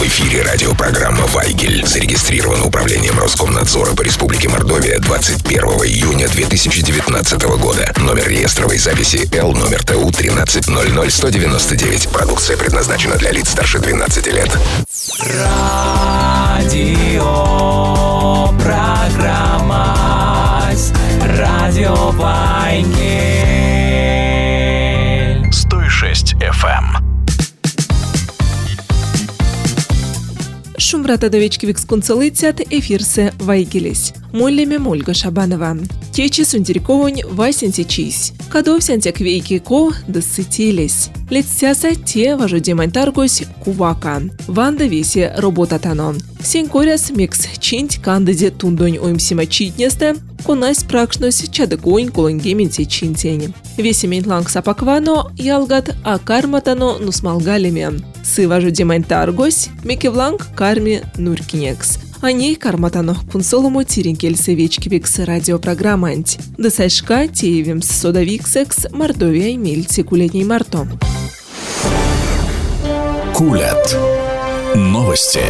эфире радиопрограмма «Вайгель». Зарегистрирована Управлением Роскомнадзора по Республике Мордовия 21 июня 2019 года. Номер реестровой записи Л номер ТУ 1300199. Продукция предназначена для лиц старше 12 лет. Радиопрограмма «Радио Вайгель». 106 FM. Шумбратадовички викскунцелыцят эфирсе Вайгелис. Моллеме Мольга Шабанова. Течи сунтириковонь васентичись. Кадов сянтяк вейки ко досытились. Летсяса те важудемань таргось кувака. Ванда весе работатано. Сенькоряс микс чинть кандиде тундонь оймсима читнесте. Конась пракшнось чадыконь колонгементе чинтень. Весемень ланг сапаквано ялгат а карматано нусмалгалеме. Сы важудемань таргось мекевланг карми нуркинекс. Они карматано кунсолому тиринкельсе вечкивикс радиопрограммант. Досайшка теевимс содавиксекс Мордовия мильти кулетней марто. Кулят. Новости.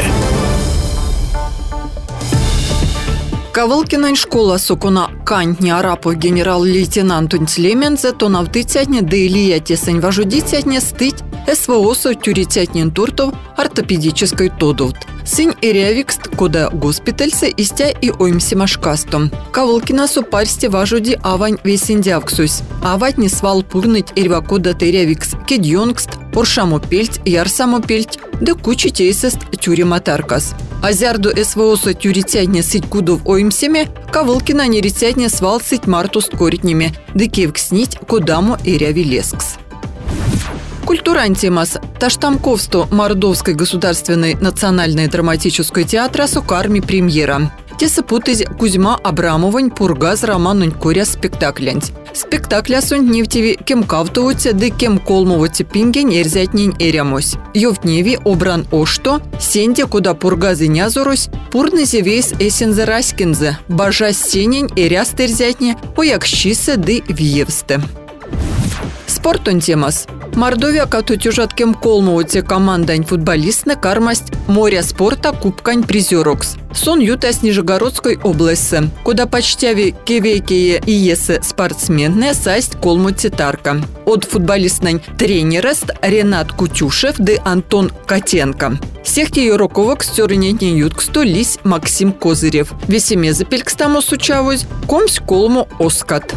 Кавылкинань школа сукуна кантни арапу генерал-лейтенант Унтилемензе тонавтыцятне дейлия тесень важудицятне стыть СВО-су тюрицятнен туртов ортопедической тодут. Сынь эрявикст кода госпитальсе истя и оймсимашкастом. Кавылкина супарсте важуди авань весендявксусь. Авать не свал пурныть эрвакода терявикс кедьонгст, поршаму пельть, ярсаму пельть, да кучи тейсест тюрематаркас. Азярду СВО-су тюрицятне сыть кудов оймсеме, Кавылкина нерицятне свал сыть мартуст коритнеме, да кевкснить кодаму эрявилескс. Культурантимас Таштамковсту Мордовской государственной национальной драматической театра сукарми премьера. Тесапутыз Кузьма Абрамовань пургаз романунь коря спектаклянь. Спектакля сунь нефтеви кем кавтовуте да кем колмовуте пинген эрзятнень эрямось. Йовтневи обран ошто, сенде куда пургазы нязорусь, пурнызе вейс эсензе раскинзе, бажа сенень эряст эрзятне, оякщисе да виевсте. Спортон темас. Мордовия катутюжат кем колмовуте командань футболистны кармасть моря спорта кубкань призерокс. Сон ютас Нижегородской области, куда почтяви кевейкие и есе спортсменны састь колмуте тарка. От футболистнань тренерест Ренат Кутюшев да Антон Котенко. Всех ее роковок стёрнетнен ютксто лись Максим Козырев. Весеме запелькстаму сучавусь, комсь колму оскат.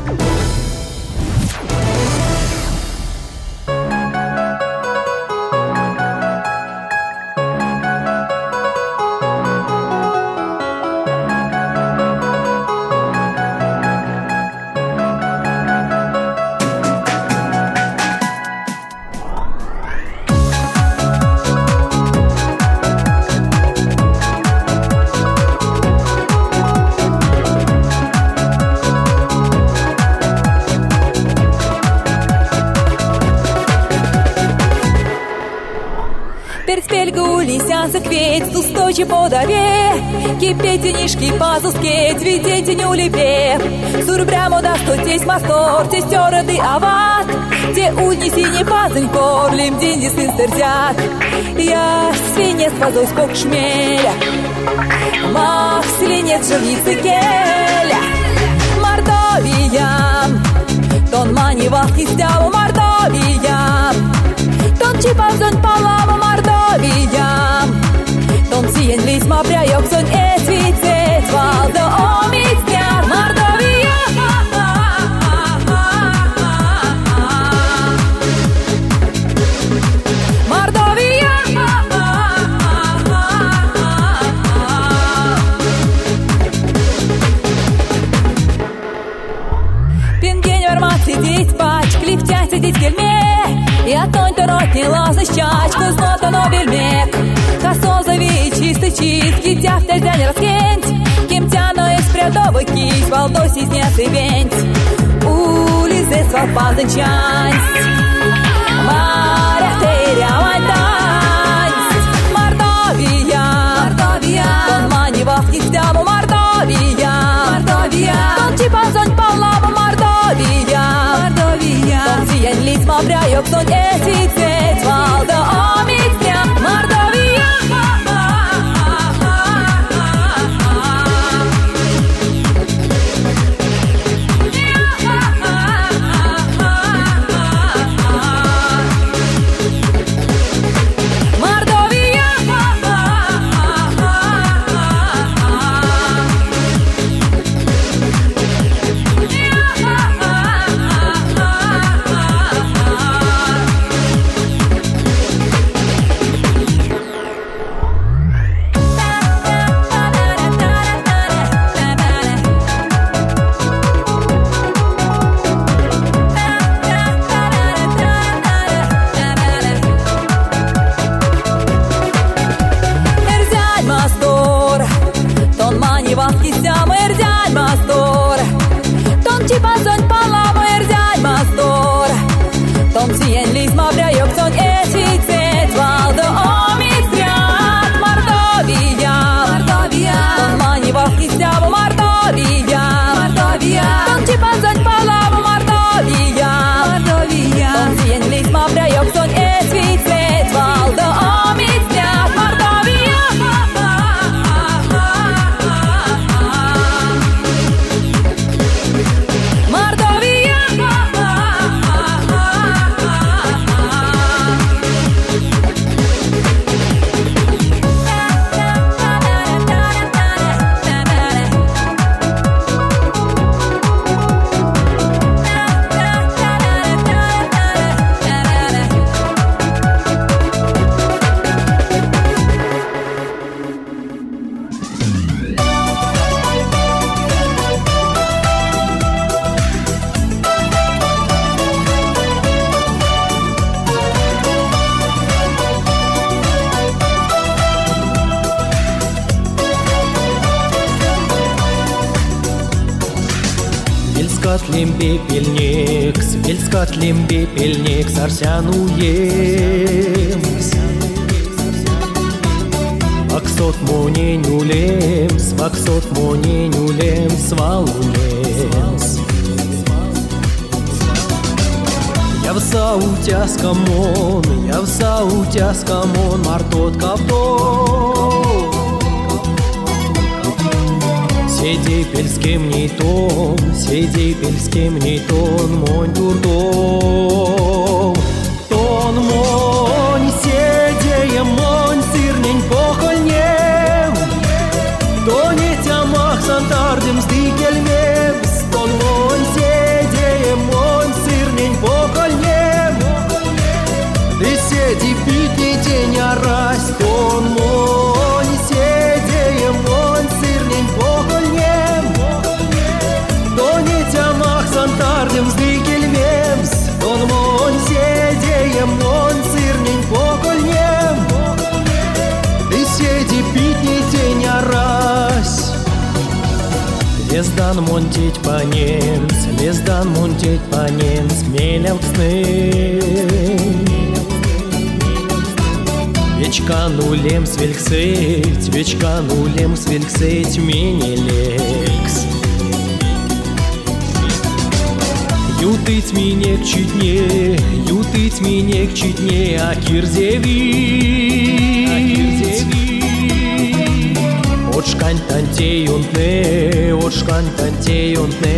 Закветь, устойчив подаве, кипетенишки пазускеть, видетеню лепе. Сурбрямо да что тесть мастор, тесть ороды ават, те унеси не пазынькор, лим деньги сын стердят. Я свинец пазой скок шмеля, мах свинец жирницы келя. Мордовия, тон мани вахти стяву Мордовия, тон чипазон палаву Мордовия. Тон сиен лис мапряёк сон эсвицец, валда омицняр Мордовия. Мордовия. Пинген вермат сидеть пач, клифтя сидеть кельме, и отонь-то рот не лазы щачку, знота но вельмек. Косозови чистый чистки, тяфтя не раскенть, кем тяно из прядовый кись, волдось из несыбенть. Улизе свал пазычансть, моря терявань тансть. Мордовия, тон мани вахти стяву Мордовия. Тон чипазонь палаву Мордовия. Тон сиен лиц мапряёк сон эсвицец, валда омицня Мордовия. Свельскатлим пепельник, свельскатлим пепельник, сарсянуем. Ваксот моненюлем, сваксот моненюлем, свалулем. Я в саутяскамон, мартот кавто. Седей пельским не тон, монь дурдом. Тон монь, седеем монь, сырнень похольнем. Тоне тямах сантардем сдыкельмем. Тон монь, седеем монь, сырнень похольнем. Ты седи пить не тень, а раз. Тон монь, седеем монь, сырнень похольнем. Тоне тямах сантардем сдыкельмем. Тон монь, седеем монь, сырнень похольнем. Ты седи пить не тень, а раз. Лездан монтить по нем, смелям сны. Вечка нулем свельксеть, менелекс. Ютыть минек читне, а кирзевить. Очкань тантеюнтне,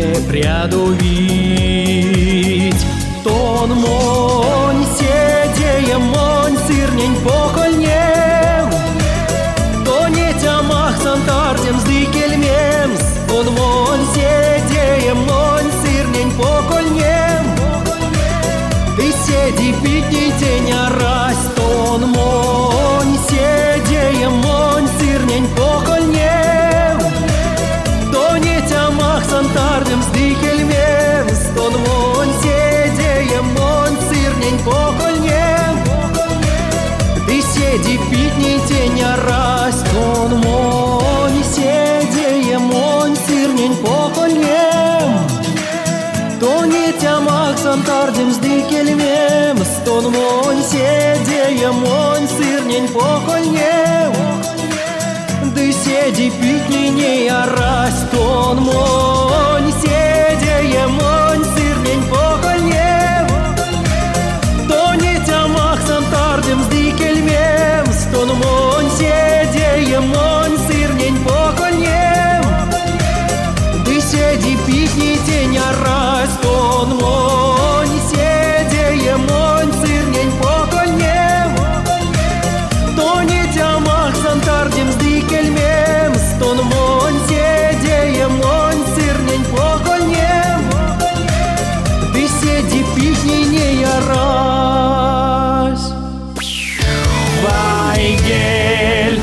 прядовить. Тон монь, седеем монь, сырнень похольнем. Тоне тямах сантардем сдыкельмем. Тон монь, седеем монь, сырнень похольнем. Ты седи пить не тень, а раз. Тон монь, седеем монь, сырнень похольнем. Тоне тямах сантардем сдыкельмем. Тон монь, седеем монь, сырнень похольнем. Ты седи пить не тень, а раз. Тон монь, седеем монь, сырнень похольнем. Тоне тямах сантардем сдыкельмем. Тон монь, седеем монь, сырнень похольнем. Ты седи пить не а раз. Тон монь, седеем монь, сырнень похольнем. Тоне тямах сантардем сдыкельмем. Тон монь, седеем монь, сырнень похольнем. Ты седи пить не тень, а раз. Тон монь, седеем монь, сырнень похольнем. Тоне тямах сантардем сдыкельмем. Тон монь, седеем монь, сырнень похольнем. Ты седи пить не а раз. Вайгель.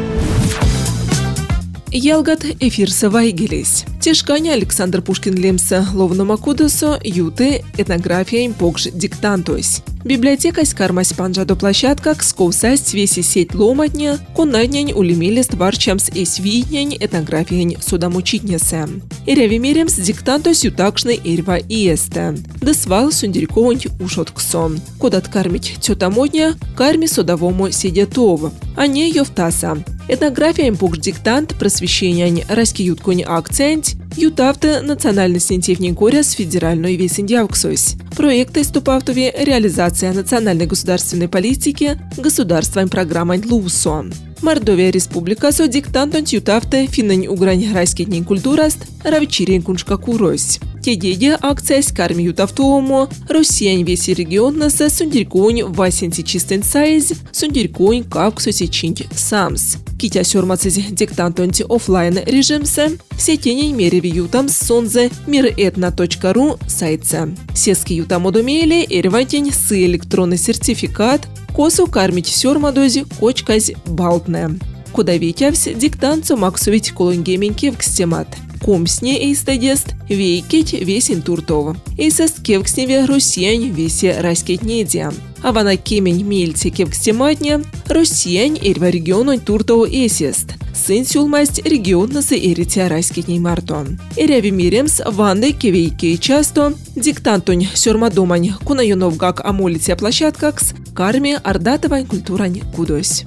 Ялгат эфирса Вайгелис. Тешканя Александр Пушкин лемса ловнома кудосо юты этнография им погж диктантось. Библиотека скармась панжадо площадка ксковсасть веси сеть ломатня, коннаднянь улемилест варчамс эсвиднянь этнографиянь судамучитнесе. Ирявимеремс диктантось ютакшный эрва иесте. Десвал сундерьковонь ушотксон. Кодат кармить тетамодня, карми судовому сидетов. А не йовтаса. Этнография им погж диктант просвещение раски ютконь акцент, ютавте национальность интевни горя с федеральной весендявксось. Проекты ступавтове реализация национальной государственной политики государством программой ЛУСО. Мордовия республика со диктантон ютавте финнань угрань райскетней культураст равчирень куншка курось. Тедеде акция с карми ютавтовому Россиян весь регион наса сундерьконь васенти чистен сайз сундерьконь кавксоси чинть самс. Китя сёрмацези диктантонти офлайн режимсе сетенень мереви ютам сонзе миретна.ру сайтсе. Сески ютам одумели эрвантень с электронный сертификат косу кармить сёрмадози кочказь балтне. Куда витявсь диктанцу максовить колонгеменьки в кстемат. Комсне эйстадест вейкеть весен туртов. Эйсест кевксневе россиян весе раскетнедия. а вана кемень мельтике в стематне, Россиян эрва региону туртоу эсест. Сын сюлмасть регионнасы эрите райскитней марто. Эряви миремс ванды кевейки часто, диктантунь сёрмадомань кунаюновгак амолития площадкакс, карми ардатовань культурань кудось.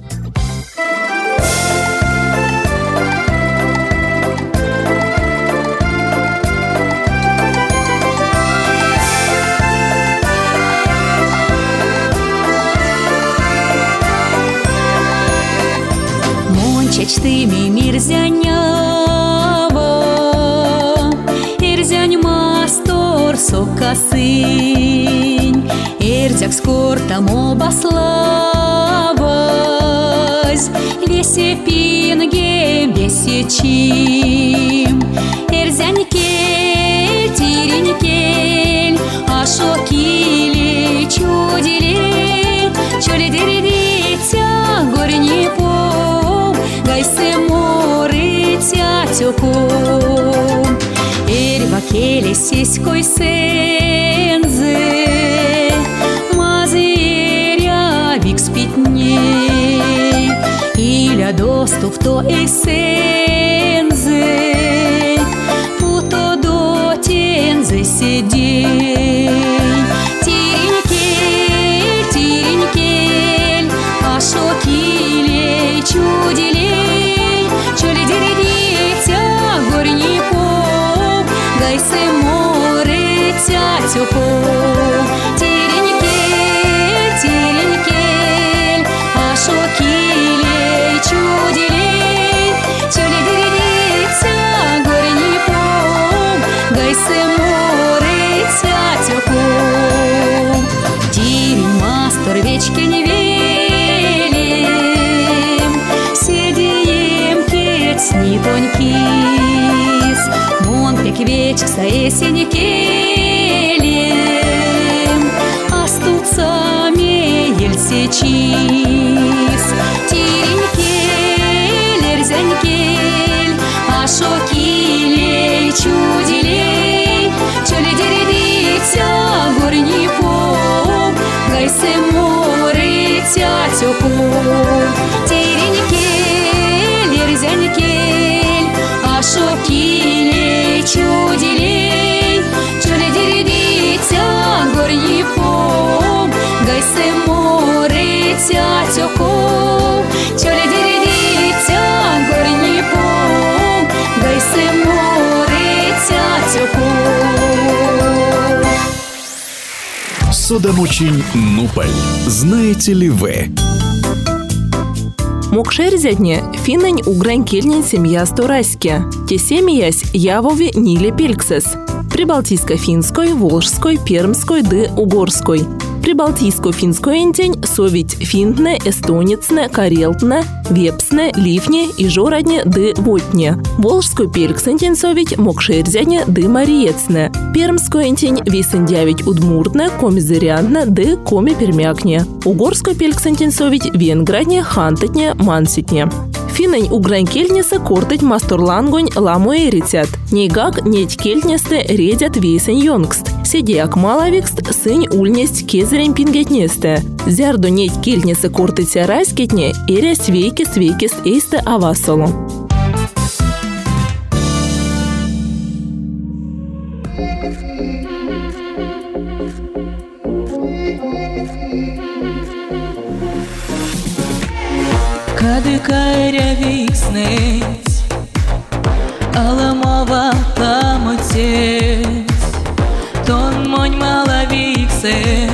Чечтыми мирзянява, ирзянь мастор сокасынь, ирзяк скортам обаславась, весе пинге бесечим, ирзянь кель, тирень кель, ашокили чудили, чулидиридитя горни по. Гайсе море тёком, эрва келе сиськой сензе, мазыря вик спитней, иля доступ то эсензе, путо до тензе сидей. Тирень кель, ашокилей чудилей, Гайсе море тёком, тирень кель, ашокилей чудилей, чулидиридитя горни пом, гайсе море тёком, тирень мастер вечки не велим, седием кецни тонькис. Вечек саесени келем, астутся меель сечис. Тирень кель, эрзянь кель, ашокилей чудилей, чулидиридитя горни пом, гайсе море тёком. Тирень кель, эрзянь кель, ашокилей чудилей, чулидиридитя горни пом, гайсе море тёком, чулидиридитя горни пом, гайсе море тёком. Судомучень Нуполь. Знаете ли вы? Мокшерзятне финнань угрань кельнень семья сторайске. Те семьясь явови ниле пельксес. Прибалтийско-финской, волжской, пермской ды угорской. Прибалтийско-финской энтень совить финтне, эстонецне, карелтне, вепсне, ливне и жородне ды вотне. Волжской пелькс энтень совить мокшерзятне ды мариецне. Пермской энтень висендявить удмуртне, комизырянтне ды коми пермякне. Угорской пелькс энтень совить венградне, хантетне, манситне. Финнань угрань кельнесы кортать масторлангонь ламу эритят. Нейгак неть кельнесте редят весень йонгст. Седеяк малавикст сынь ульнесть кезерень пингетнесте. Зярду неть кельнесы кортатся райскетне эря свейкис эйсте авасолу. Кадыкайря викснеть, аламова ламутеть, тон монь малавиксе,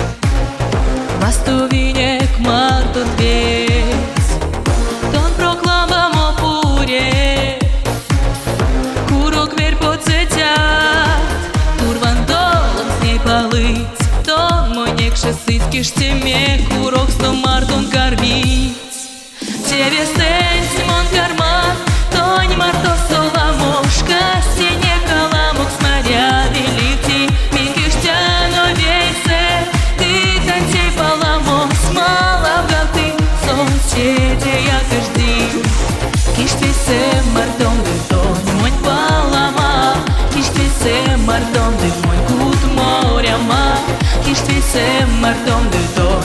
вастувинек мартут вец, тон проклама мопуре, курок верь поцетят, турван долом с ней полыть, тон монек шесыцкий штеме, курок сто мартун кормить. Тебе сенси мон карман, тонь марто соломошка, сине каламук снаряды лифти, минкиштяно вейсе, ты танцей паламос, мало в галты, солнцете я каждый. Киштвисе мартон ды тонь монь палама, киштвисе мартон ды монь кут моряма, киштвисе мартон ды тонь.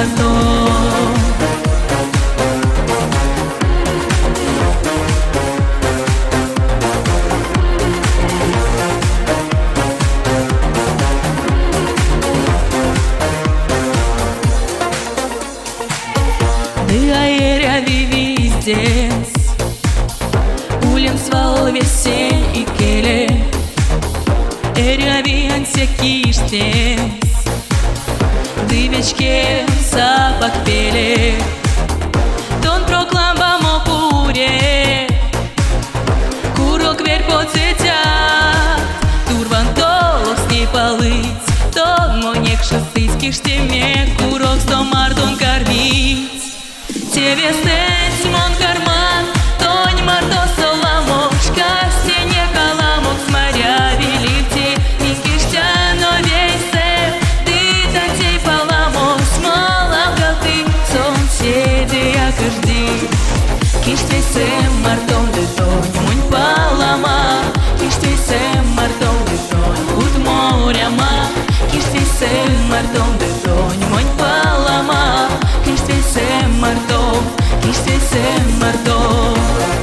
мартон. Дыаеря вивиздес Улем свал весен и келе Эрявиан секиштес Дывечке сапак пеле Тон прокламба мокуре Курок вер поцетят Турван толос не полыть Тон монек шестыцких штеме Курок сто мартон кормить Тебе стать мон карман, тонь марто соломошка, стене каламок с моря велите, никиштяно вейсе, ты танцей поламос, малавгал ты, соседи я кажди. Киштвейсе мартон де тонь, мунь палама, киштвейсе мартон де тонь, уд моряма, киштвейсе мартон де тонь, мунь палама, киштвейсе мартон. Киштвейсе мартон.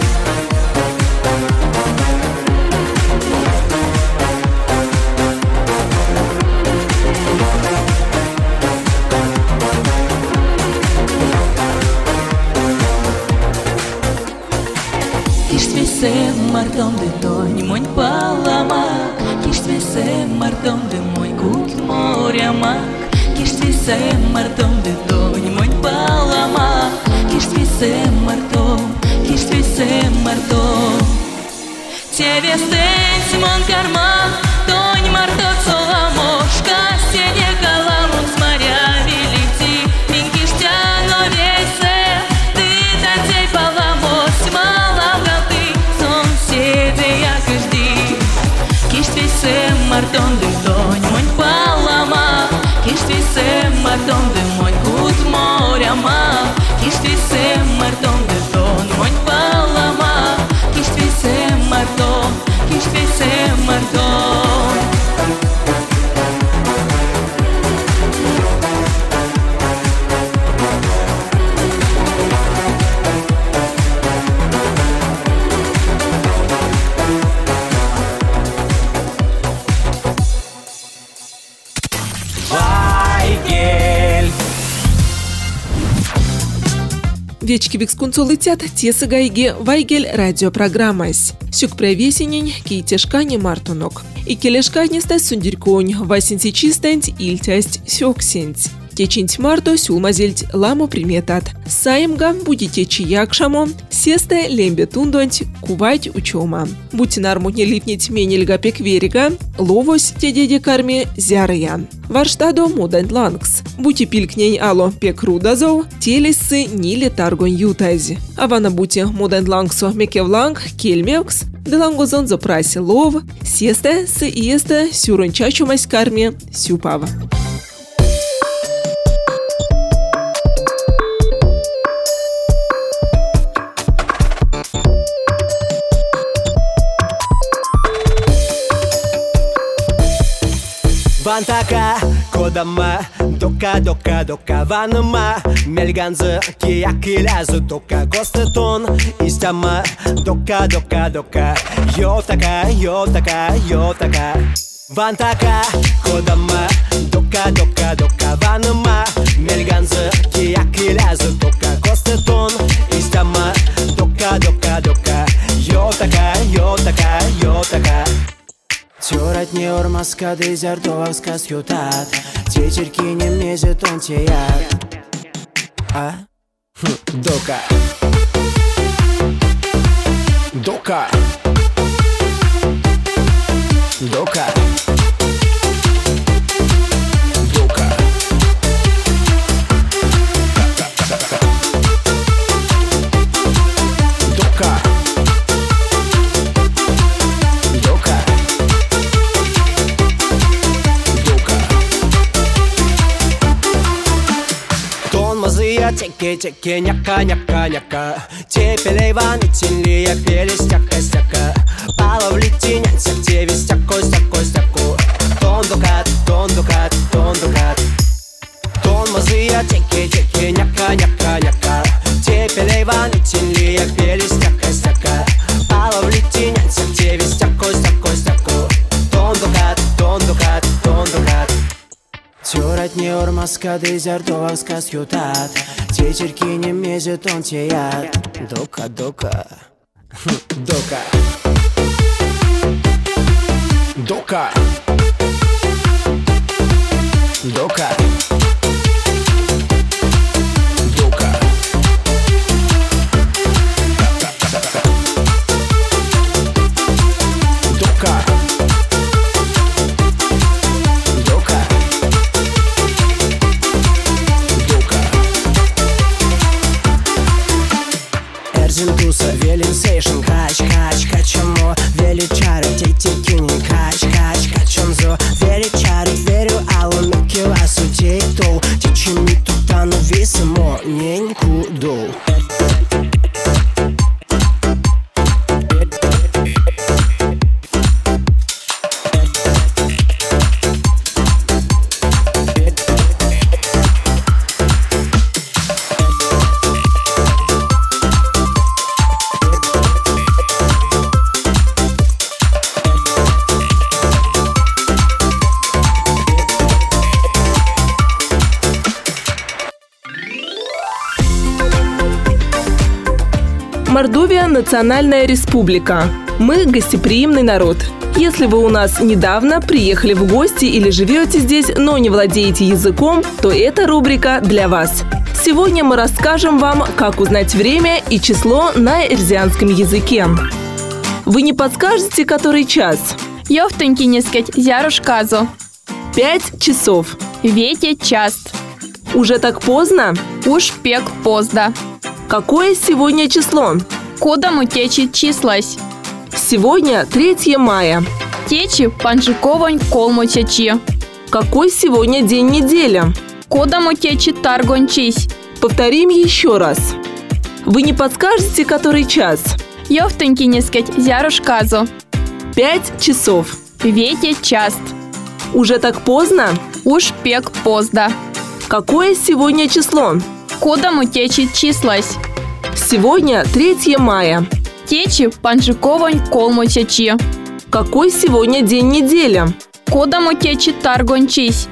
Киштвейсе мартон де тонь, монь палама. Киштвейсе мартон де мой кут моряма. Киштвейсе мартон де тонь, монь палама. Киштвейсе мартон, киштвейсе мартон. Тебе стать мон карман, тонь марто соломошка, стене каламун с моря велити, минкиштяно вейсе, ты танцей поламос, малавгал ты, соседи я кажди. Киштвейсе мартон де тонь, монь палама, киштвейсе мартон де монь кут моряма. Киштвейсе мартон де тон, монь палама. Киштвейсе мартон, киштвейсе мартон. Вечки бикскунцу летят тесы гайге вайгель радиопрограммась. Сюк провесенень кейтешкани мартунок. И келешкани стать сундирконь, васенти чистеньь ильтясть сёксеньь. Течинть марто сюлмазельть ламо приметат. Саимга будете чиякшамо, сесте лембе тундонть, кувать учома. Будьте нармутне липнить менельга пекверига, ловось те деде карме зярыян. Варштадо модент лангс. Будьте пилькнень ало пекрудазов, телессы ниле таргон ютази. Авана будьте модент лангсо мекевланг, кельмевкс, делангозон запраси лов, сесте с иесте сюрончачумась карме сюпава. Вантака, кодама, дока, дока, дока, ванама, мельганзы, киякилязы, дока, костетон, истяма, дока, дока, дока, йотака, йотака, йотака. Вантака, кодама, дока, дока, дока, ванама, мельганзы, киякилязы, дока, костетон, истяма, дока, дока, дока, йотака, йотака, йотака. Тёрать не ормаска, дезертовска сютат. Течерки не мезет он теят. А? Дока. Дока. Дока. Дока. Дока. Теке, теке, няка, няка, няка. Тепелей ванитель, я пели стяка, стяка. Пала в летенянся, те весь стяко, стяко, стяко. Тон дукат, тон дукат, тон дукат. Тон мазы, я теке, теке. не ормаска дезертовска сютат. Течерки не мезет он теят. Дока, дока. Дока. Дока. Дока. Дока. Дока. Дока. Дока. Эрзинтуса велин сейшн кач, кач, качамо. Величары, тетикини, кач, кач, качанзо. Величары, верю, алу микила сутейто. Тичими тутану висимо, ненькудо. Мордовия – национальная республика. Мы – гостеприимный народ. Если вы у нас недавно приехали в гости или живете здесь, но не владеете языком, то эта рубрика для вас. Сегодня мы расскажем вам, как узнать время и число на эрзианском языке. Вы не подскажете, который час? Йовтоньки не скать, зяруш казу. 5 часов. Вете част. Уже так поздно? Уж пек позда. Какое сегодня число? Кода му течи числась. Сегодня 3 мая. Течи панжиковань колму течи. Какой сегодня день недели? Кода му течи таргончись. Повторим еще раз. Вы не подскажете, который час? Йовтоньки не скать, зяруш казу. 5 часов. Вете част. Уже так поздно? Уж пек позда. Какое сегодня число? Кода му течи числась. Сегодня 3 мая. Течи панжиковань колму течи. Какой сегодня день недели? Кода му течи таргончись.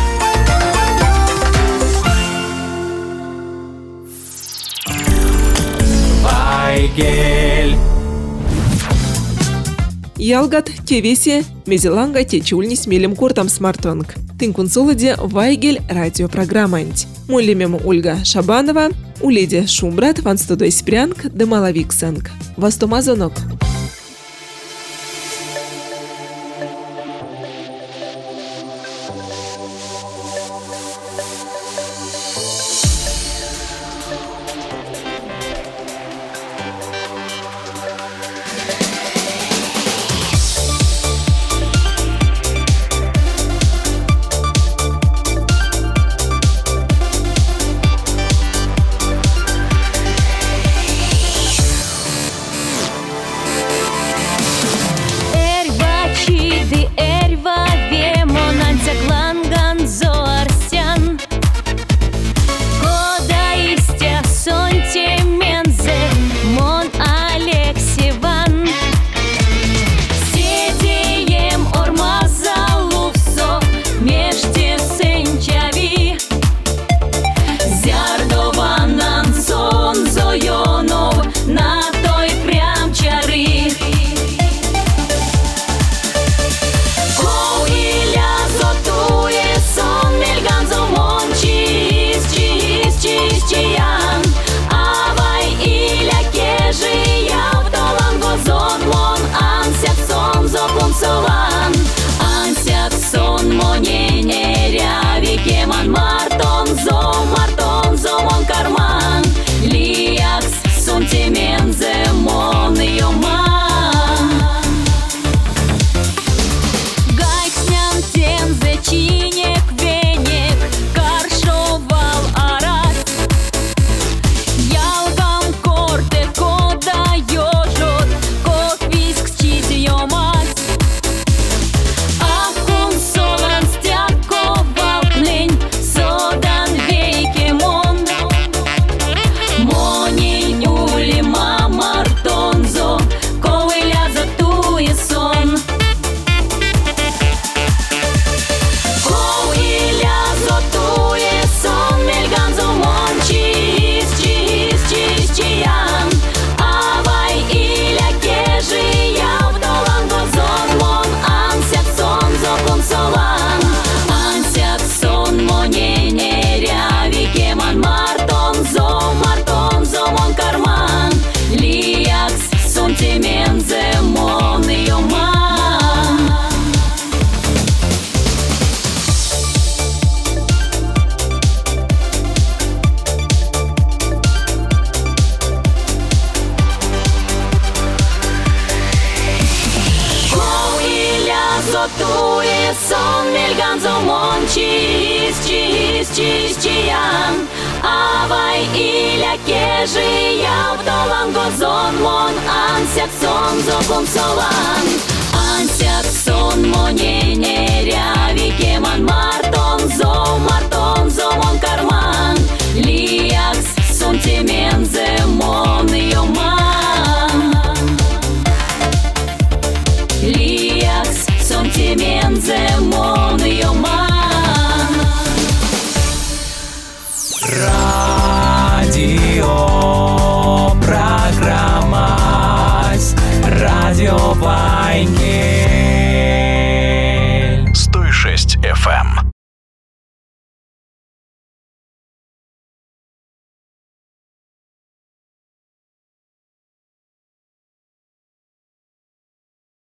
Вайгель. Ялгат тевесе мезеланга течульни смелем куртам смартонг. Тинкунсуладе Вайгель радиопрограммант. Мулемем Ольга Шабанова, уледе Шумбрат ван студой спрянг де малавиксанг. Вастомазонок. готує сон, мільганзомон, чиям. Авай иля кежи яв долан гозон мон ансяк сон зогум солан. Ансяк сон моне неряви кеман мартон зомон карман. Лиакс сон темен земон йоман. Лиакс сон темен земон йоман. Радио программа Радио Вайгель.